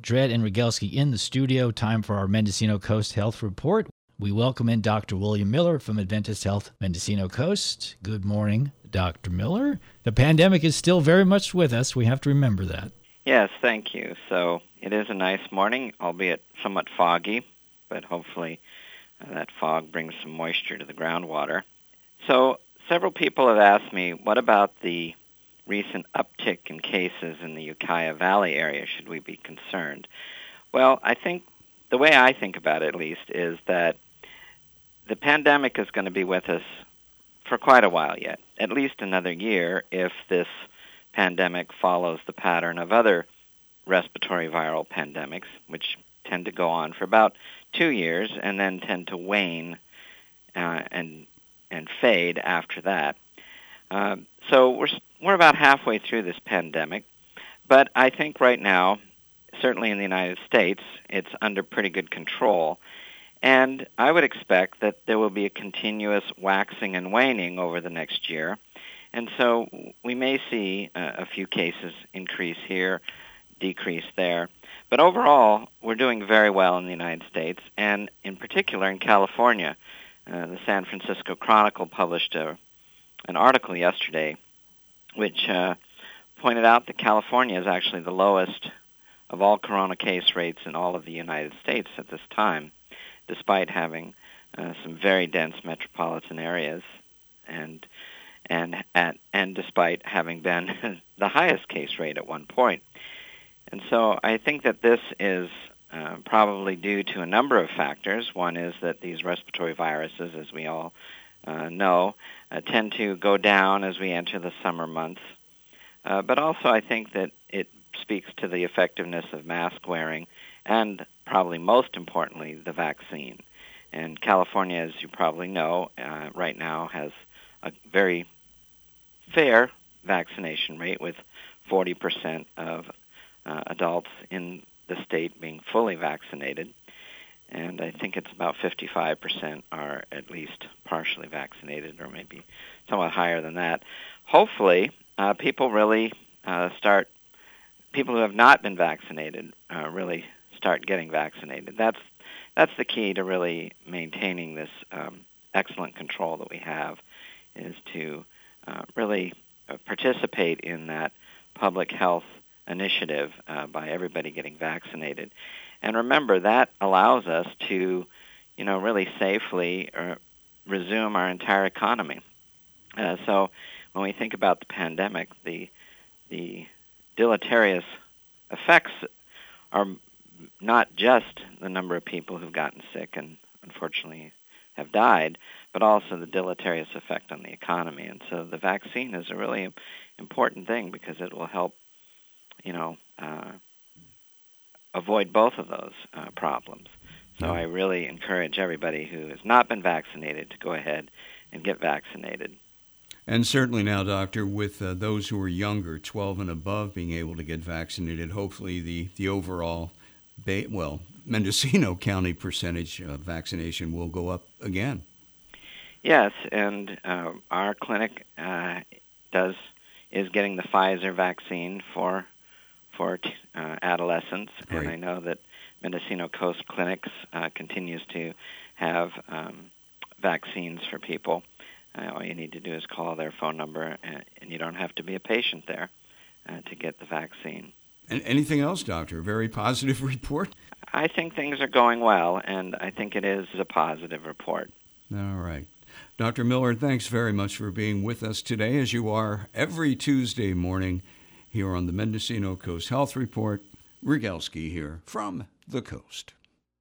Dredd and Rogalski in the studio. Time for our Mendocino Coast Health Report. We welcome in Dr. William Miller from Adventist Health Mendocino Coast. Good morning, Dr. Miller. The pandemic is still very much with us. We have to remember that. Yes, thank you. So it is a nice morning, albeit somewhat foggy, but hopefully that fog brings some moisture to the groundwater. So several people have asked me, what about the recent uptick in cases in the Ukiah Valley area? Should we be concerned? Well, I think the way I think about it, at least, is that the pandemic is going to be with us for quite a while yet, at least another year, if this pandemic follows the pattern of other respiratory viral pandemics, which tend to go on for about 2 years and then tend to wane and fade after that. So we're about halfway through this pandemic, but I think right now, certainly in the United States, it's under pretty good control. And I would expect that there will be a continuous waxing and waning over the next year. And so we may see a few cases increase here, decrease there. But overall, we're doing very well in the United States, and in particular in California. The San Francisco Chronicle published an article yesterday which pointed out that California is actually the lowest of all corona case rates in all of the United States at this time, despite having some very dense metropolitan areas and despite having been the highest case rate at one point. And so I think that this is probably due to a number of factors. One is that these respiratory viruses, as we all know, tend to go down as we enter the summer months. But also I think that it speaks to the effectiveness of mask wearing and probably most importantly, the vaccine. And California, as you probably know, right now has a very fair vaccination rate with 40% of adults in the state being fully vaccinated. And I think it's about 55% are at least partially vaccinated, or maybe somewhat higher than that. Hopefully, people really people who have not been vaccinated really start getting vaccinated. That's the key to really maintaining this excellent control that we have, is to really participate in that public health initiative by everybody getting vaccinated. And remember, that allows us to, really safely resume our entire economy. So when we think about the pandemic, the deleterious effects are not just the number of people who've gotten sick and unfortunately have died, but also the deleterious effect on the economy. And so the vaccine is a really important thing because it will help, avoid both of those problems. So I really encourage everybody who has not been vaccinated to go ahead and get vaccinated. And certainly now, Doctor, with those who are younger, 12 and above, being able to get vaccinated, hopefully the overall, Mendocino County percentage of vaccination will go up again. Yes, and our clinic is getting the Pfizer vaccine for adolescents, Great. And I know that Mendocino Coast Clinics continues to have vaccines for people. All you need to do is call their phone number, and you don't have to be a patient there to get the vaccine. And anything else, Doctor? A very positive report? I think things are going well, and I think it is a positive report. All right. Dr. Miller, thanks very much for being with us today, as you are every Tuesday morning here on the Mendocino Coast Health Report. Rogalski here from the coast.